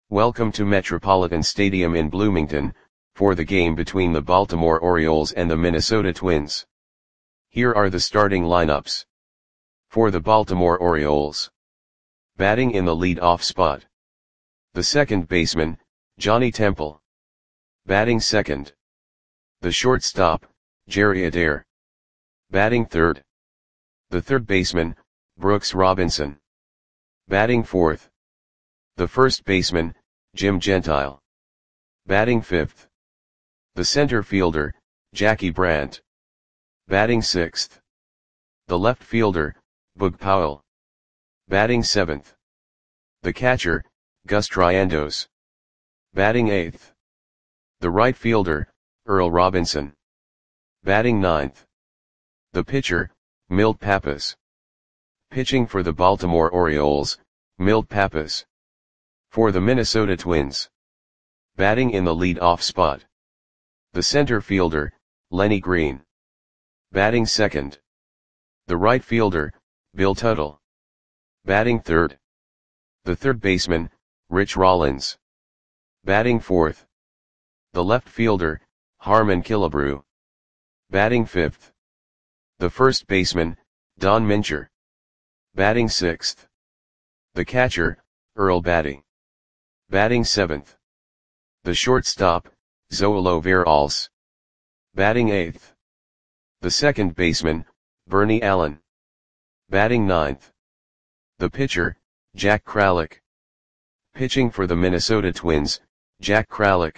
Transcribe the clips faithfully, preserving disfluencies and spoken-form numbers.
Welcome to Metropolitan Stadium in Bloomington, for the game between the Baltimore Orioles and the Minnesota Twins. Here are the starting lineups. For the Baltimore Orioles. Batting in the lead-off spot. The second baseman, Johnny Temple. Batting second. The shortstop, Jerry Adair. Batting third. The third baseman, Brooks Robinson. Batting fourth. The first baseman, Jim Gentile. Batting fifth. The center fielder, Jackie Brandt. Batting sixth. The left fielder, Boog Powell. Batting seventh. The catcher, Gus Triandos. Batting eighth. The right fielder, Earl Robinson. Batting ninth. The pitcher, Milt Pappas. Pitching for the Baltimore Orioles, Milt Pappas. For the Minnesota Twins. Batting in the lead-off spot. The center fielder, Lenny Green. Batting second. The right fielder, Bill Tuttle. Batting third. The third baseman, Rich Rollins. Batting fourth. The left fielder, Harmon Killebrew. Batting fifth. The first baseman, Don Mincher. Batting sixth. The catcher, Earl Batty. Batting seventh. The shortstop, Zoilo Veralles. Batting eighth. The second baseman, Bernie Allen. Batting ninth. The pitcher, Jack Kralik. Pitching for the Minnesota Twins, Jack Kralik.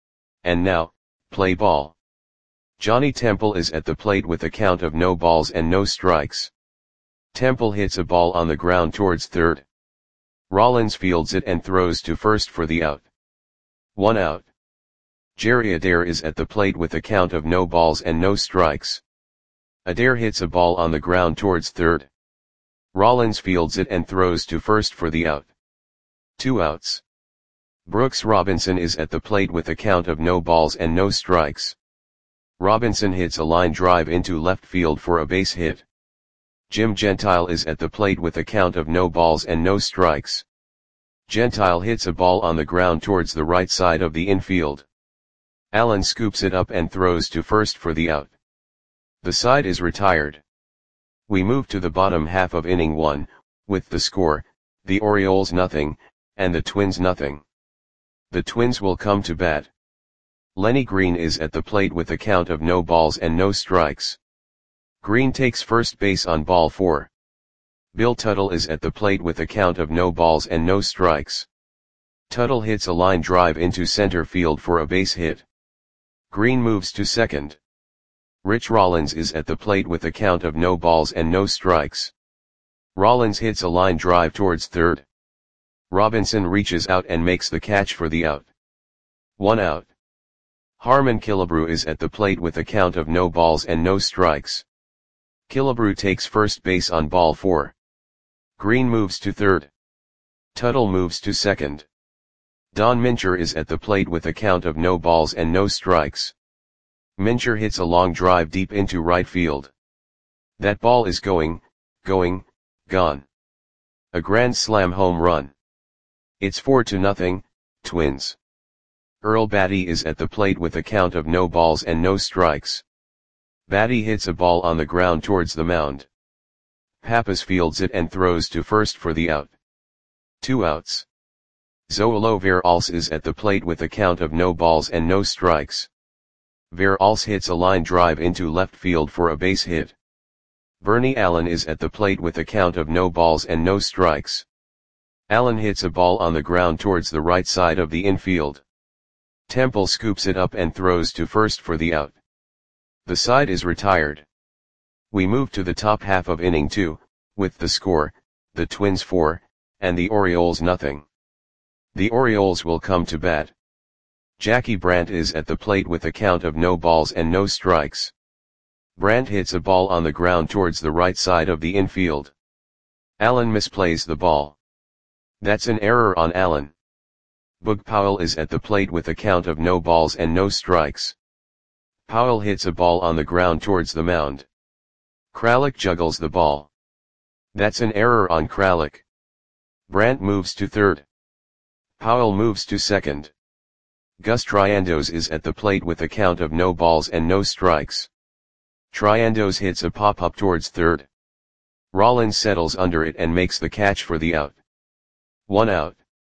And now, play ball. Johnny Temple is at the plate with a count of no balls and no strikes. Temple hits a ball on the ground towards third. Rollins fields it and throws to first for the out. One out. Jerry Adair is at the plate with a count of no balls and no strikes. Adair hits a ball on the ground towards third. Rollins fields it and throws to first for the out. Two outs. Brooks Robinson is at the plate with a count of no balls and no strikes. Robinson hits a line drive into left field for a base hit. Jim Gentile is at the plate with a count of no balls and no strikes. Gentile hits a ball on the ground towards the right side of the infield. Allen scoops it up and throws to first for the out. The side is retired. We move to the bottom half of inning one, with the score, the Orioles nothing, and the Twins nothing. The Twins will come to bat. Lenny Green is at the plate with a count of no balls and no strikes. Green takes first base on ball four. Bill Tuttle is at the plate with a count of no balls and no strikes. Tuttle hits a line drive into center field for a base hit. Green moves to second. Rich Rollins is at the plate with a count of no balls and no strikes. Rollins hits a line drive towards third. Robinson reaches out and makes the catch for the out. One out. Harmon Killebrew is at the plate with a count of no balls and no strikes. Killebrew takes first base on ball four. Green moves to third. Tuttle moves to second. Don Mincher is at the plate with a count of no balls and no strikes. Mincher hits a long drive deep into right field. That ball is going, going, gone. A grand slam home run. It's four to nothing, Twins. Earl Batty is at the plate with a count of no balls and no strikes. Batty hits a ball on the ground towards the mound. Pappas fields it and throws to first for the out. Two outs. Zoilo Veralles is at the plate with a count of no balls and no strikes. Veralles hits a line drive into left field for a base hit. Bernie Allen is at the plate with a count of no balls and no strikes. Allen hits a ball on the ground towards the right side of the infield. Temple scoops it up and throws to first for the out. The side is retired. We move to the top half of inning two, with the score, the Twins four, and the Orioles nothing. The Orioles will come to bat. Jackie Brandt is at the plate with a count of no balls and no strikes. Brandt hits a ball on the ground towards the right side of the infield. Allen misplays the ball. That's an error on Allen. Boog Powell is at the plate with a count of no balls and no strikes. Powell hits a ball on the ground towards the mound. Kralik juggles the ball. That's an error on Kralik. Brandt moves to third. Powell moves to second. Gus Triandos is at the plate with a count of no balls and no strikes. Triandos hits a pop-up towards third. Rollins settles under it and makes the catch for the out. One out.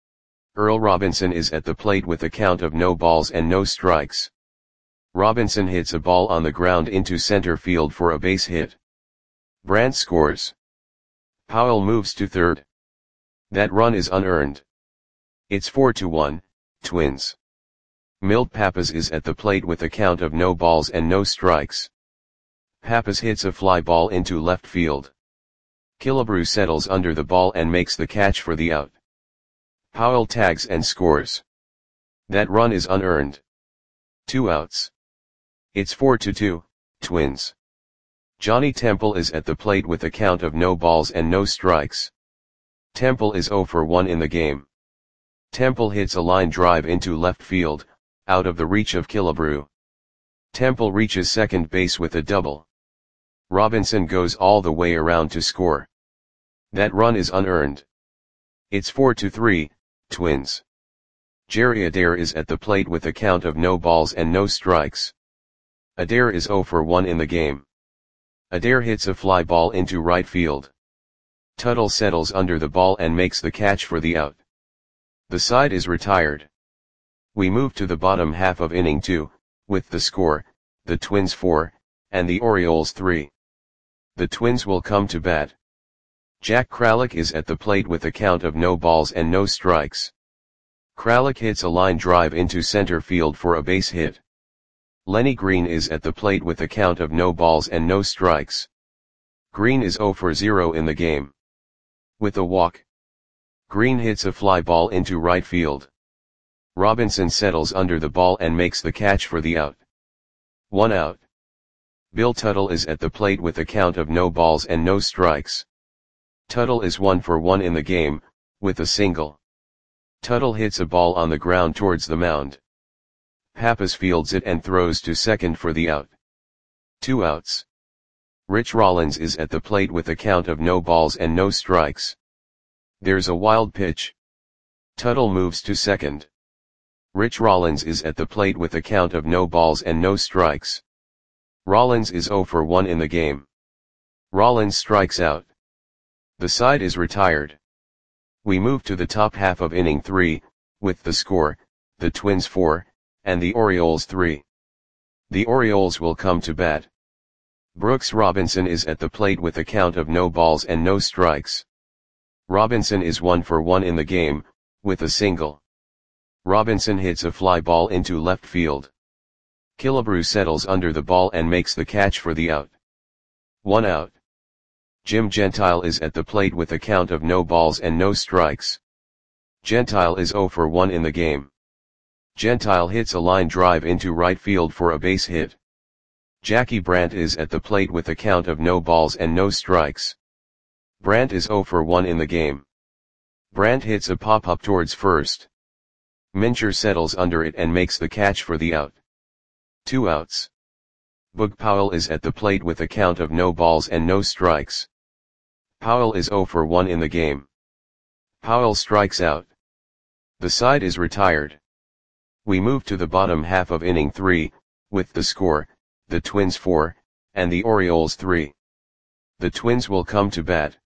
Earl Robinson is at the plate with a count of no balls and no strikes. Robinson hits a ball on the ground into center field for a base hit. Brandt scores. Powell moves to third. That run is unearned. It's four to one, Twins. Milt Pappas is at the plate with a count of no balls and no strikes. Pappas hits a fly ball into left field. Killebrew settles under the ball and makes the catch for the out. Powell tags and scores. That run is unearned. Two outs. It's four to two, Twins. Johnny Temple is at the plate with a count of no balls and no strikes. Temple is oh for one in the game. Temple hits a line drive into left field, out of the reach of Killebrew. Temple reaches second base with a double. Robinson goes all the way around to score. That run is unearned. It's four to three, Twins. Jerry Adair is at the plate with a count of no balls and no strikes. Adair is oh for one in the game. Adair hits a fly ball into right field. Tuttle settles under the ball and makes the catch for the out. The side is retired. We move to the bottom half of inning two, with the score, the Twins four, and the Orioles three. The Twins will come to bat. Jack Kralik is at the plate with a count of no balls and no strikes. Kralik hits a line drive into center field for a base hit. Lenny Green is at the plate with a count of no balls and no strikes. Green is oh for zero in the game. With a walk. Green hits a fly ball into right field. Robinson settles under the ball and makes the catch for the out. One out. Bill Tuttle is at the plate with a count of no balls and no strikes. Tuttle is one for one in the game, with a single. Tuttle hits a ball on the ground towards the mound. Pappas fields it and throws to second for the out. Two outs. Rich Rollins is at the plate with a count of no balls and no strikes. There's a wild pitch. Tuttle moves to second. Rich Rollins is at the plate with a count of no balls and no strikes. Rollins is oh for one in the game. Rollins strikes out. The side is retired. We move to the top half of inning three, with the score, the Twins four, and the Orioles three. The Orioles will come to bat. Brooks Robinson is at the plate with a count of no balls and no strikes. Robinson is one for one in the game, with a single. Robinson hits a fly ball into left field. Killebrew settles under the ball and makes the catch for the out. One out. Jim Gentile is at the plate with a count of no balls and no strikes. Gentile is oh for one in the game. Gentile hits a line drive into right field for a base hit. Jackie Brandt is at the plate with a count of no balls and no strikes. Brandt is oh for one in the game. Brandt hits a pop-up towards first. Mincher settles under it and makes the catch for the out. Two outs. Boog Powell is at the plate with a count of no balls and no strikes. Powell is oh for one in the game. Powell strikes out. The side is retired. We move to the bottom half of inning three, with the score, the Twins four, and the Orioles three. The Twins will come to bat.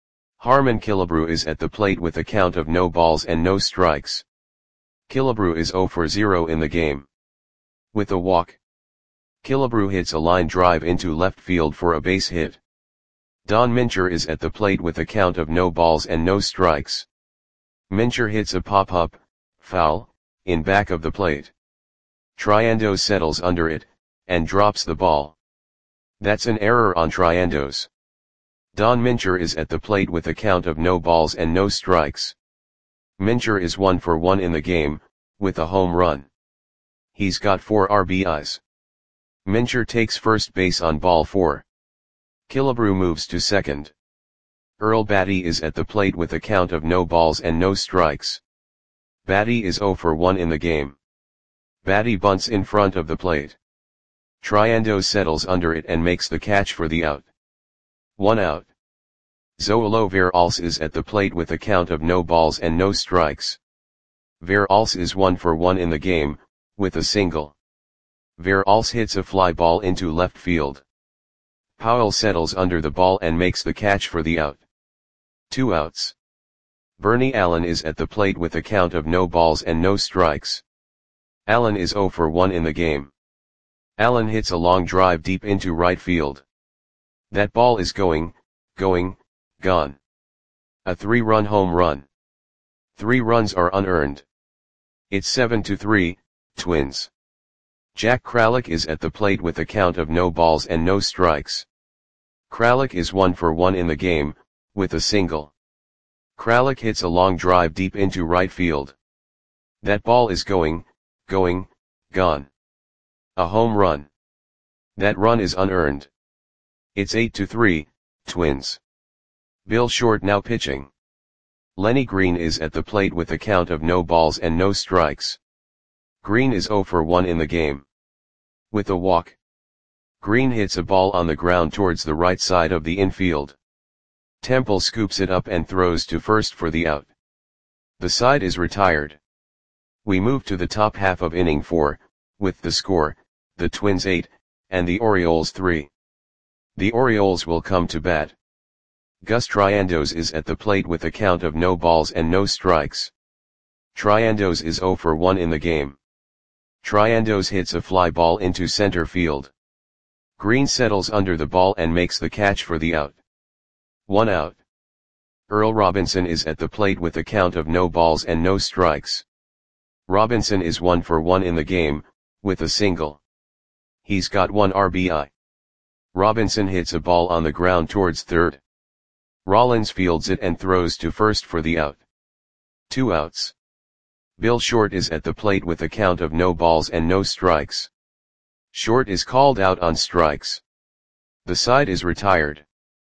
Harmon Killebrew is at the plate with a count of no balls and no strikes. Killebrew is oh for zero in the game. With a walk. Killebrew hits a line drive into left field for a base hit. Don Mincher is at the plate with a count of no balls and no strikes. Mincher hits a pop-up, foul, in back of the plate. Triandos settles under it, and drops the ball. That's an error on Triandos. Don Mincher is at the plate with a count of no balls and no strikes. Mincher is one for one in the game, with a home run. He's got four R B Is. Mincher takes first base on ball four. Killebrew moves to second. Earl Batty is at the plate with a count of no balls and no strikes. Batty is oh for one in the game. Batty bunts in front of the plate. Triandos settles under it and makes the catch for the out. One out. Zoilo Veralles is at the plate with a count of no balls and no strikes. Verals is one for one in the game, with a single. Verals hits a fly ball into left field. Powell settles under the ball and makes the catch for the out. Two outs. Bernie Allen is at the plate with a count of no balls and no strikes. Allen is zero for one in the game. Allen hits a long drive deep into right field. That ball is going, going, gone. A three-run home run. Three runs are unearned. It's seven to three, Twins. Jack Kralik is at the plate with a count of no balls and no strikes. Kralik is one for one in the game, with a single. Kralik hits a long drive deep into right field. That ball is going, going, gone. A home run. That run is unearned. It's eight to three, Twins. Bill Short now pitching. Lenny Green is at the plate with a count of no balls and no strikes. Green is zero for one in the game. With a walk. Green hits a ball on the ground towards the right side of the infield. Temple scoops it up and throws to first for the out. The side is retired. We move to the top half of inning four, with the score, the Twins eight, and the Orioles three. The Orioles will come to bat. Gus Triandos is at the plate with a count of no balls and no strikes. Triandos is zero for one in the game. Triandos hits a fly ball into center field. Green settles under the ball and makes the catch for the out. One out. Earl Robinson is at the plate with a count of no balls and no strikes. Robinson is one for one in the game, with a single. He's got one R B I. Robinson hits a ball on the ground towards third. Rollins fields it and throws to first for the out. Two outs. Bill Short is at the plate with a count of no balls and no strikes. Short is called out on strikes. The side is retired.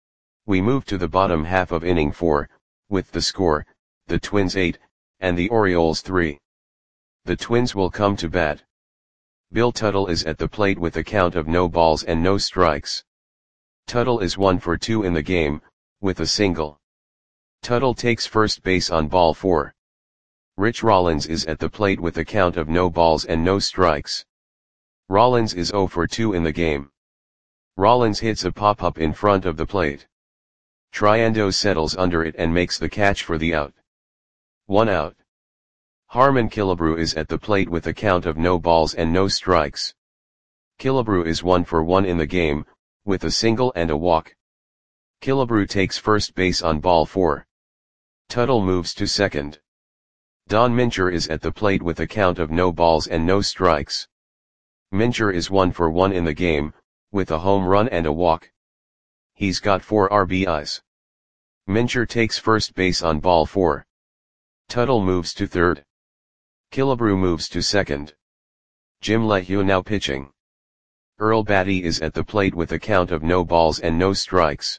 We move to the bottom half of inning four, with the score, the Twins eight, and the Orioles three. The Twins will come to bat. Bill Tuttle is at the plate with a count of no balls and no strikes. Tuttle is one for two in the game, with a single. Tuttle takes first base on ball four. Rich Rollins is at the plate with a count of no balls and no strikes. Rollins is zero for two in the game. Rollins hits a pop-up in front of the plate. Triandos settles under it and makes the catch for the out. One out. Harmon Killebrew is at the plate with a count of no balls and no strikes. Killebrew is one for one in the game, with a single and a walk. Killebrew takes first base on ball four. Tuttle moves to second. Don Mincher is at the plate with a count of no balls and no strikes. Mincher is one for one in the game, with a home run and a walk. He's got four R B Is. Mincher takes first base on ball four. Tuttle moves to third. Killebrew moves to second. Jim LeHue now pitching. Earl Batty is at the plate with a count of no balls and no strikes.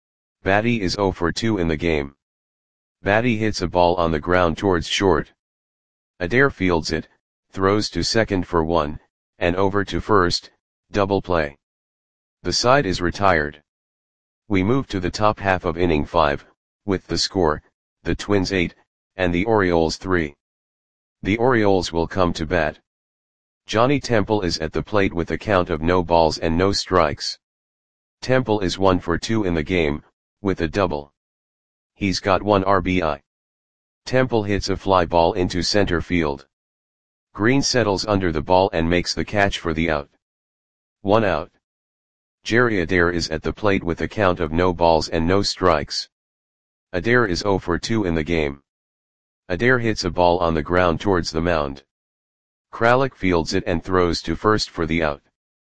Batty is zero for two in the game. Batty hits a ball on the ground towards short. Adair fields it, throws to second for one, and over to first, double play. The side is retired. We move to the top half of inning five, with the score, the Twins eight, and the Orioles three. The Orioles will come to bat. Johnny Temple is at the plate with a count of no balls and no strikes. Temple is one for two in the game, with a double. He's got one R B I. Temple hits a fly ball into center field. Green settles under the ball and makes the catch for the out. One out. Jerry Adair is at the plate with a count of no balls and no strikes. Adair is zero for two in the game. Adair hits a ball on the ground towards the mound. Kralik fields it and throws to first for the out.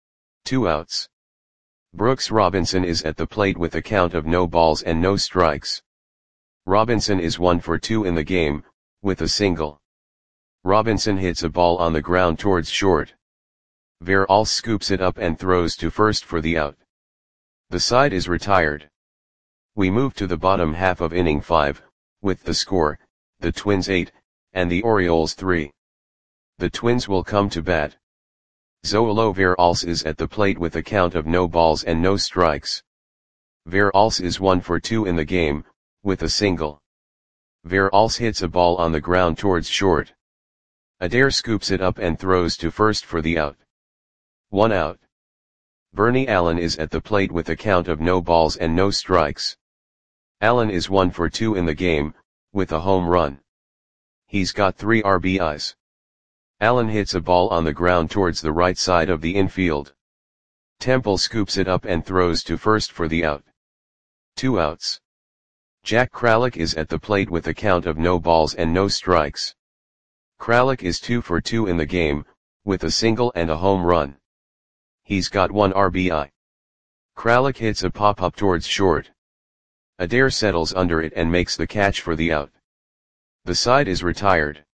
Two outs. Brooks Robinson is at the plate with a count of no balls and no strikes. Robinson is one for two in the game, with a single. Robinson hits a ball on the ground towards short. Verals scoops it up and throws to first for the out. The side is retired. We move to the bottom half of inning five, with the score, the Twins eight, and the Orioles three. The Twins will come to bat. Zoilo Verals is at the plate with a count of no balls and no strikes. Verals is one for two in the game, with a single. Verals hits a ball on the ground towards short. Adair scoops it up and throws to first for the out. One out. Bernie Allen is at the plate with a count of no balls and no strikes. Allen is one for two in the game, with a home run. He's got three R B Is. Allen hits a ball on the ground towards the right side of the infield. Temple scoops it up and throws to first for the out. Two outs. Jack Kralik is at the plate with a count of no balls and no strikes. Kralik is two for two in the game, with a single and a home run. He's got one R B I. Kralik hits a pop-up towards short. Adair settles under it and makes the catch for the out. The side is retired.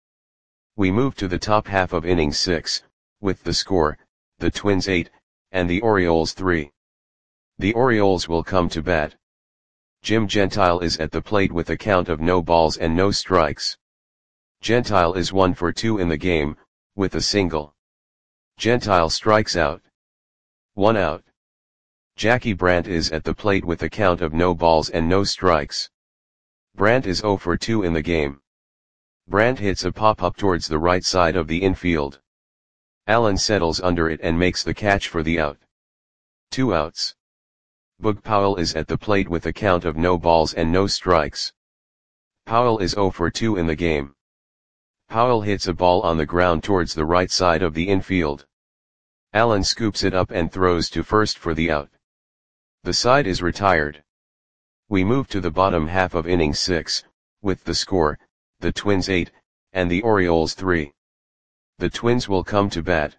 We move to the top half of inning six, with the score, the Twins eight, and the Orioles three. The Orioles will come to bat. Jim Gentile is at the plate with a count of no balls and no strikes. Gentile is one for two in the game, with a single. Gentile strikes out. One out. Jackie Brandt is at the plate with a count of no balls and no strikes. Brandt is zero for two in the game. Brandt hits a pop-up towards the right side of the infield. Allen settles under it and makes the catch for the out. Two outs. Boog Powell is at the plate with a count of no balls and no strikes. Powell is zero for two in the game. Powell hits a ball on the ground towards the right side of the infield. Allen scoops it up and throws to first for the out. The side is retired. We move to the bottom half of inning six, with the score, the Twins eight, and the Orioles three. The Twins will come to bat.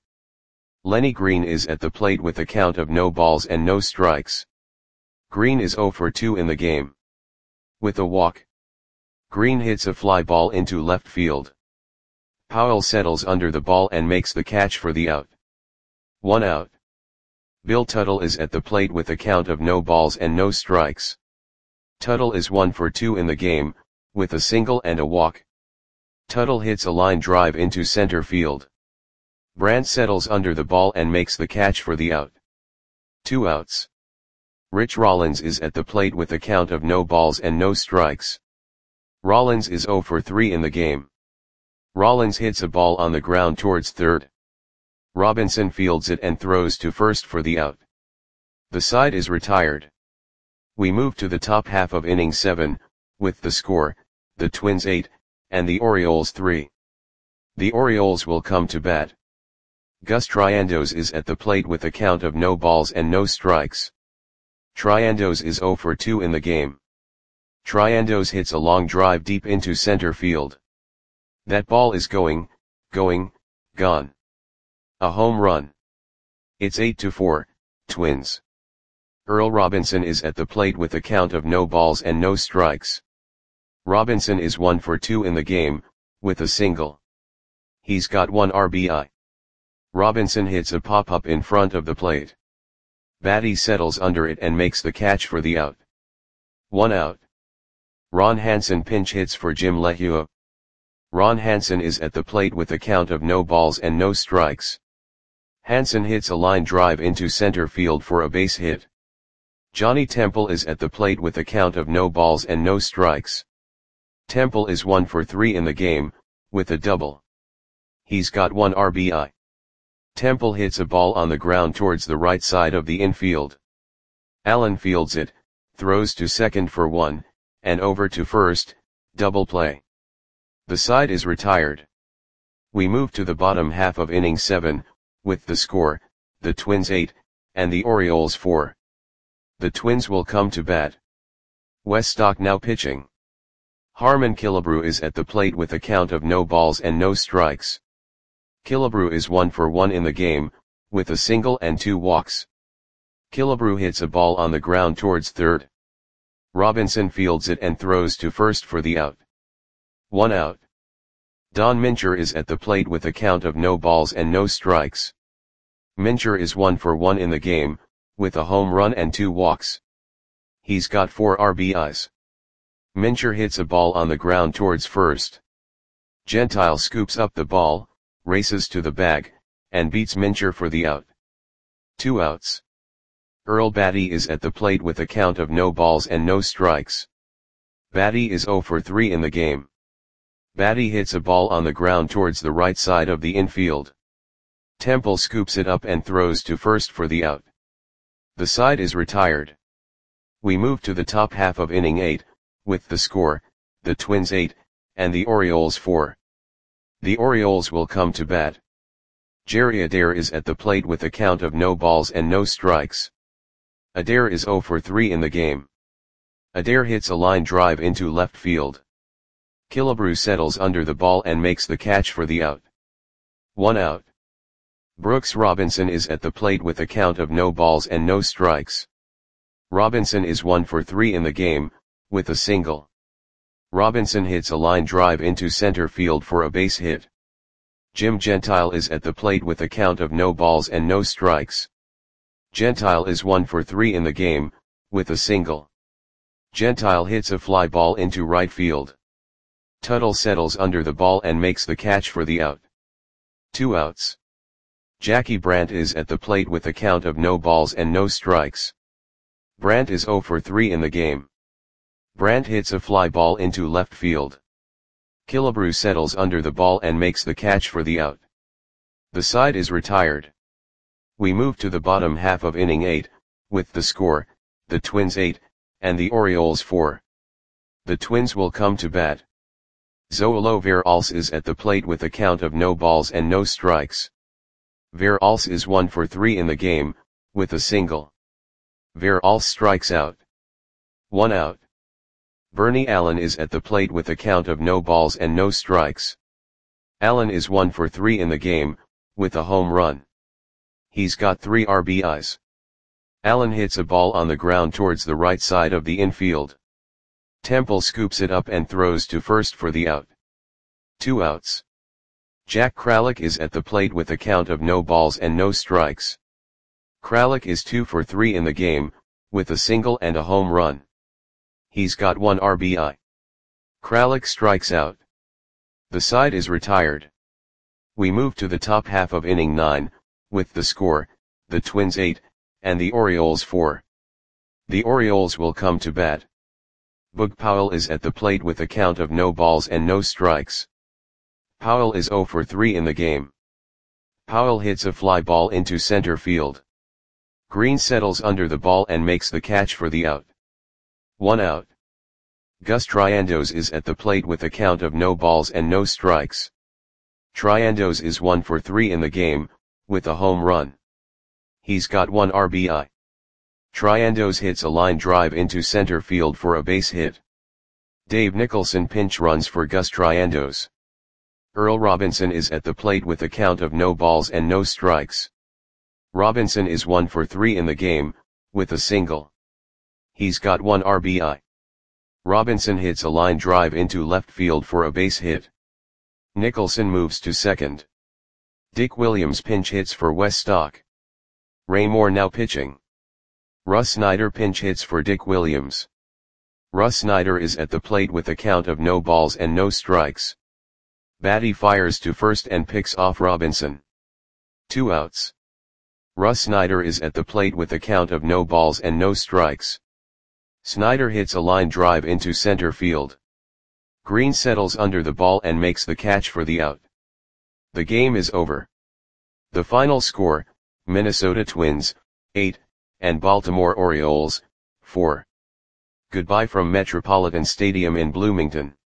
Lenny Green is at the plate with a count of no balls and no strikes. Green is zero for two in the game. With a walk. Green hits a fly ball into left field. Powell settles under the ball and makes the catch for the out. One out. Bill Tuttle is at the plate with a count of no balls and no strikes. Tuttle is one for two in the game, with a single and a walk. Tuttle hits a line drive into center field. Brandt settles under the ball and makes the catch for the out. Two outs. Rich Rollins is at the plate with a count of no balls and no strikes. Rollins is zero for three in the game. Rollins hits a ball on the ground towards third. Robinson fields it and throws to first for the out. The side is retired. We move to the top half of inning seven, with the score, the Twins eight, and the Orioles three. The Orioles will come to bat. Gus Triandos is at the plate with a count of no balls and no strikes. Triandos is zero for two in the game. Triandos hits a long drive deep into center field. That ball is going, going, gone. A home run. It's eight to four, Twins. Earl Robinson is at the plate with a count of no balls and no strikes. Robinson is one for two in the game, with a single. He's got one R B I. Robinson hits a pop-up in front of the plate. Batty settles under it and makes the catch for the out. One out. Ron Hansen pinch hits for Jim LeHua. Ron Hansen is at the plate with a count of no balls and no strikes. Hansen hits a line drive into center field for a base hit. Johnny Temple is at the plate with a count of no balls and no strikes. Temple is one for three in the game, with a double. He's got one R B I. Temple hits a ball on the ground towards the right side of the infield. Allen fields it, throws to second for one, and over to first, double play. The side is retired. We move to the bottom half of inning seven, with the score, the Twins eight, and the Orioles four. The Twins will come to bat. Wes Stock now pitching. Harmon Killebrew is at the plate with a count of no balls and no strikes. Killebrew is one for one in the game, with a single and two walks. Killebrew hits a ball on the ground towards third. Robinson fields it and throws to first for the out. One out. Don Mincher is at the plate with a count of no balls and no strikes. Mincher is one for one in the game, with a home run and two walks. He's got four R B Is. Mincher hits a ball on the ground towards first. Gentile scoops up the ball, races to the bag, and beats Mincher for the out. Two outs. Earl Batty is at the plate with a count of no balls and no strikes. Batty is zero for three in the game. Batty hits a ball on the ground towards the right side of the infield. Temple scoops it up and throws to first for the out. The side is retired. We move to the top half of inning eight, with the score, the Twins eight, and the Orioles four. The Orioles will come to bat. Jerry Adair is at the plate with a count of no balls and no strikes. Adair is oh for three in the game. Adair hits a line drive into left field. Killebrew settles under the ball and makes the catch for the out. One out. Brooks Robinson is at the plate with a count of no balls and no strikes. Robinson is one for three in the game, with a single. Robinson hits a line drive into center field for a base hit. Jim Gentile is at the plate with a count of no balls and no strikes. Gentile is one for three in the game, with a single. Gentile hits a fly ball into right field. Tuttle settles under the ball and makes the catch for the out. Two outs. Jackie Brandt is at the plate with a count of no balls and no strikes. Brandt is oh for three in the game. Brandt hits a fly ball into left field. Killebrew settles under the ball and makes the catch for the out. The side is retired. We move to the bottom half of inning eight, with the score, the Twins eight, and the Orioles four. The Twins will come to bat. Zoilo Veralce is at the plate with a count of no balls and no strikes. Veralce is one for three in the game, with a single. Veralce strikes out. One out. Bernie Allen is at the plate with a count of no balls and no strikes. Allen is one for three in the game, with a home run. He's got three R B Is. Allen hits a ball on the ground towards the right side of the infield. Temple scoops it up and throws to first for the out. Two outs. Jack Kralik is at the plate with a count of no balls and no strikes. Kralik is two for three in the game, with a single and a home run. He's got one R B I. Kralik strikes out. The side is retired. We move to the top half of inning nine, with the score, the Twins eight, and the Orioles four. The Orioles will come to bat. Boog Powell is at the plate with a count of no balls and no strikes. Powell is oh for three in the game. Powell hits a fly ball into center field. Green settles under the ball and makes the catch for the out. One out. Gus Triandos is at the plate with a count of no balls and no strikes. Triandos is one for three in the game, with a home run. He's got one R B I. Triandos hits a line drive into center field for a base hit. Dave Nicholson pinch runs for Gus Triandos. Earl Robinson is at the plate with a count of no balls and no strikes. Robinson is one for three in the game, with a single. He's got one R B I. Robinson hits a line drive into left field for a base hit. Nicholson moves to second. Dick Williams pinch hits for Wes Stock. Ray Moore now pitching. Russ Snyder pinch hits for Dick Williams. Russ Snyder is at the plate with a count of no balls and no strikes. Batty fires to first and picks off Robinson. Two outs. Russ Snyder is at the plate with a count of no balls and no strikes. Snyder hits a line drive into center field. Green settles under the ball and makes the catch for the out. The game is over. The final score, Minnesota Twins, eight, and Baltimore Orioles, four. Goodbye from Metropolitan Stadium in Bloomington.